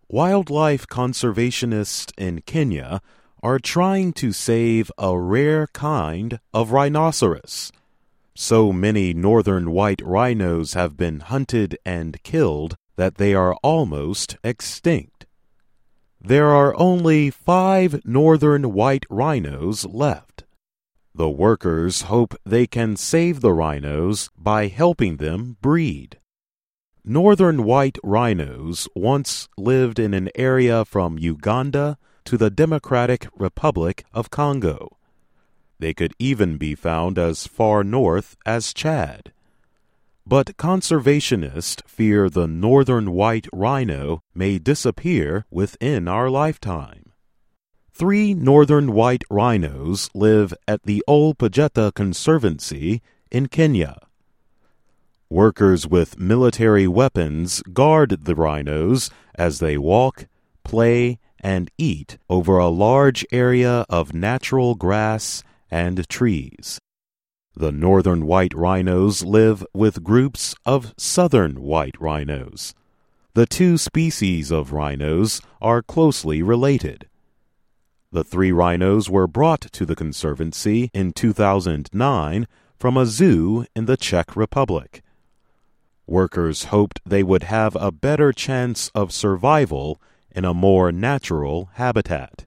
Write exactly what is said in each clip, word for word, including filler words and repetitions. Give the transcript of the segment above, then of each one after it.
Wildlife conservationists in Kenya are trying to save a rare kind of rhinoceros. So many northern white rhinos have been hunted and killed that they are almost extinct. There are only five northern white rhinos left. The workers hope they can save the rhinos by helping them breed. Northern white rhinos once lived in an area from Uganda to the Democratic Republic of Congo. They could even be found as far north as Chad. But conservationists fear the northern white rhino may disappear within our lifetime. Three northern white rhinos live at the Ol Pejeta Conservancy in Kenya. Workers with military weapons guard the rhinos as they walk, play, and eat over a large area of natural grass and trees. The northern white rhinos live with groups of southern white rhinos. The two species of rhinos are closely related. The three rhinos were brought to the conservancy in two thousand nine from a zoo in the Czech Republic. Workers hoped they would have a better chance of survival in a more natural habitat.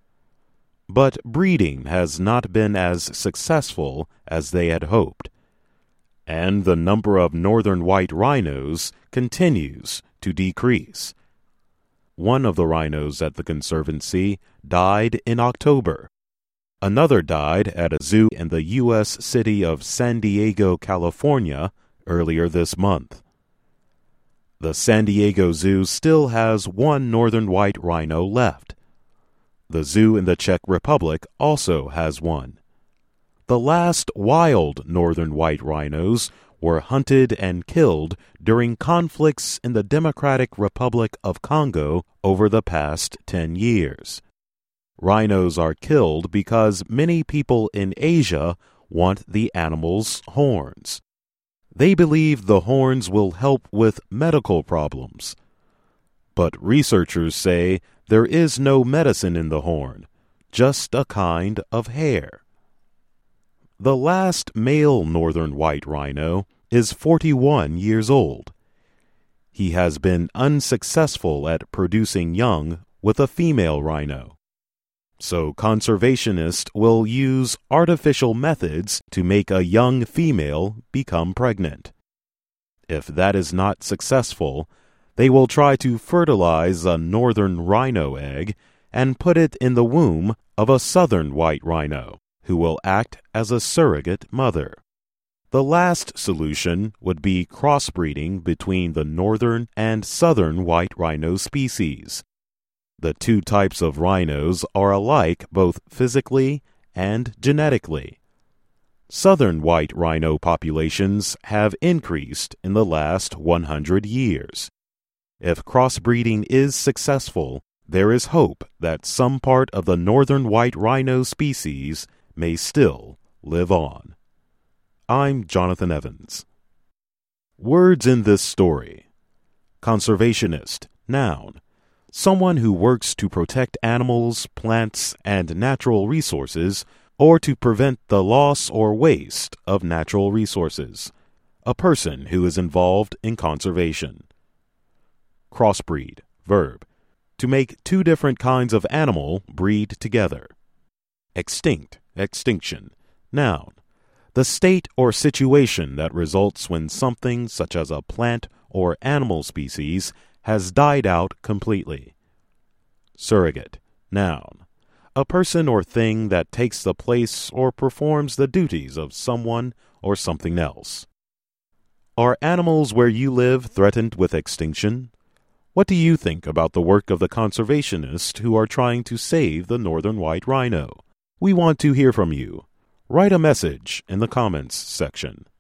But breeding has not been as successful as they had hoped, and the number of northern white rhinos continues to decrease. One of the rhinos at the conservancy died in October. Another died at a zoo in the U S city of San Diego, California, earlier this month. The San Diego Zoo still has one northern white rhino left. The zoo in the Czech Republic also has one. The last wild northern white rhinos were hunted and killed during conflicts in the Democratic Republic of Congo over the past ten years. Rhinos are killed because many people in Asia want the animals' horns. They believe the horns will help with medical problems. But researchers say there is no medicine in the horn, just a kind of hair. The last male northern white rhino is forty-one years old. He has been unsuccessful at producing young with a female rhino. So conservationists will use artificial methods to make a young female become pregnant. If that is not successful, they will try to fertilize a northern rhino egg and put it in the womb of a southern white rhino, who will act as a surrogate mother. The last solution would be crossbreeding between the northern and southern white rhino species. The two types of rhinos are alike both physically and genetically. Southern white rhino populations have increased in the last one hundred years. If crossbreeding is successful, there is hope that some part of the northern white rhino species may still live on. I'm Jonathan Evans. Words in this story: conservationist, noun, someone who works to protect animals, plants, and natural resources, or to prevent the loss or waste of natural resources. A person who is involved in conservation. Crossbreed, verb, to make two different kinds of animal breed together. Extinct, extinction, noun, the state or situation that results when something such as a plant or animal species has died out completely. Surrogate, noun, a person or thing that takes the place or performs the duties of someone or something else. Are animals where you live threatened with extinction? What do you think about the work of the conservationists who are trying to save the northern white rhino? We want to hear from you. Write a message in the comments section.